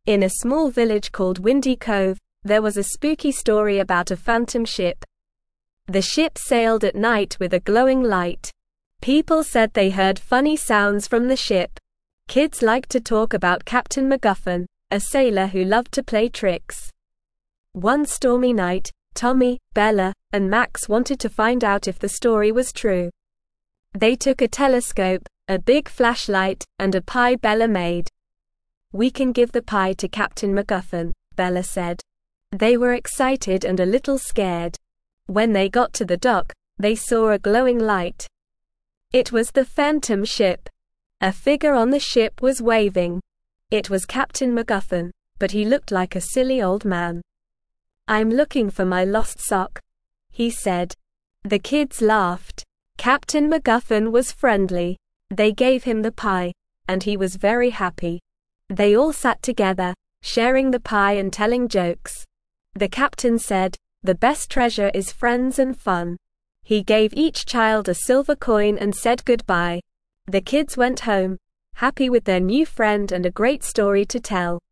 In a small village called Windy Cove, there was a spooky story about a phantom ship. The ship sailed at night with a glowing light. People said they heard funny sounds from the ship. Kids liked to talk about Captain MacGuffin, a sailor who loved to play tricks. One stormy night, Tommy, Bella, and Max wanted to find out if the story was true. They took a telescope, a big flashlight, and a pie Bella made. "We can give the pie to Captain MacGuffin," Bella said. They were excited and a little scared. When they got to the dock, they saw a glowing light. It was the phantom ship. A figure on the ship was waving. It was Captain MacGuffin, but he looked like a silly old man. "I'm looking for my lost sock," he said. The kids laughed. Captain MacGuffin was friendly. They gave him the pie, and he was very happy. They all sat together, sharing the pie and telling jokes. The captain said, "The best treasure is friends and fun." He gave each child a silver coin and said goodbye. The kids went home, happy with their new friend and a great story to tell.